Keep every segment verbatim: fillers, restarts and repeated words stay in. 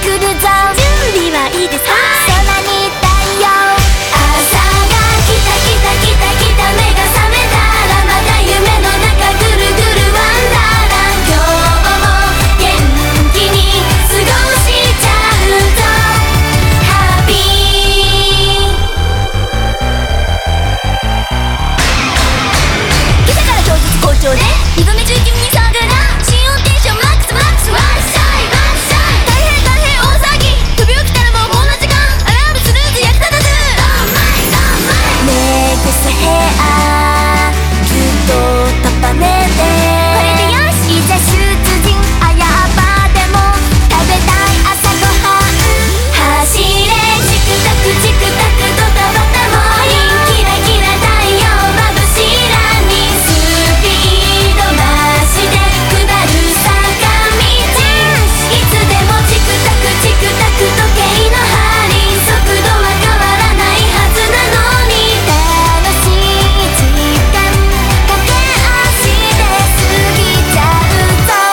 来るぞ。準備はいいですか？空に太陽、朝が来た来た来た来た。目が覚めたらまた夢の中ぐるぐるワンダーランド。今日も元気に過ごしちゃうぞ。ハッピー。今朝から当日好調で二度目中君に遭遇だ。新音テンションマックスマックスワッシャイワッシャイ。大変大変大騒ぎ。飛び起きたらもうこんな時間。アラームスヌーズ役立たず。ネクスヘアずっと束ねて。これでよしいざ出陣。あやっぱでも食べたい朝ごはん。走れチクタクチクタクドタバタモーニング。キラキラ太陽まぶしいランニング。スピード増して下る坂道。いつでもチクタクチクタク時計の針。速度は変わらないはずなのに。楽しい時間駆け足で過ぎちゃうぞ。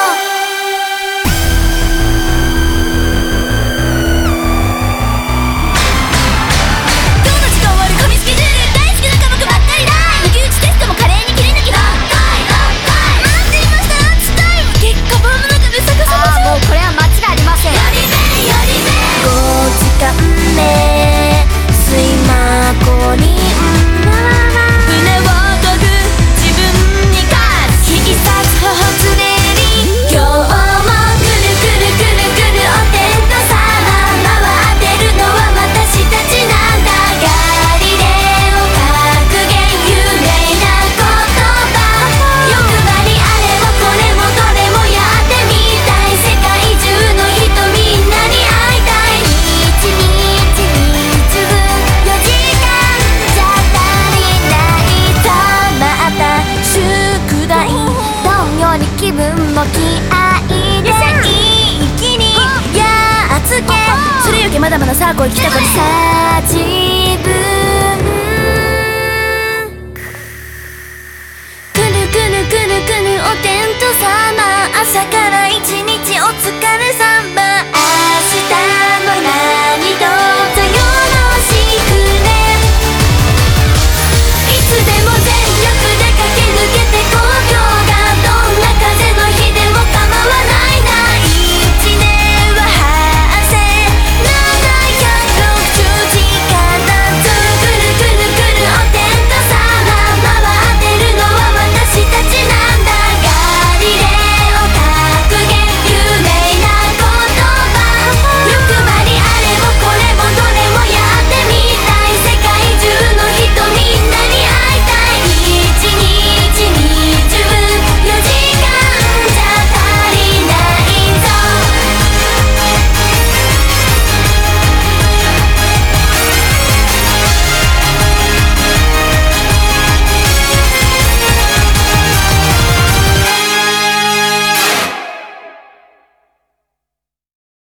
今日の時間割る神スケジュール。大好きな科目ばっかりだ。抜き打ちテストも華麗に切り抜きだ。待っていましたランチタイム。結果ボームの中で逆さまじゃ。もうこれは間違いありません。やりめやりめ。ごじかんめ睡魔降臨。胸を飛ぶ自分に勝つ。必殺歩つねり。今日もくるくるくるくるお天道様。回ってるのは私たちなんだ。ガリレオ格言有名な言葉。欲張りあれもこれもどれもやってみたい。世界中の人みんなに会いたい。一日に次ぐよじかんじゃ足りないと。また宿題。どんより気分も気合いで一気にやっつけ。それよりまだまださあこれ来たからさ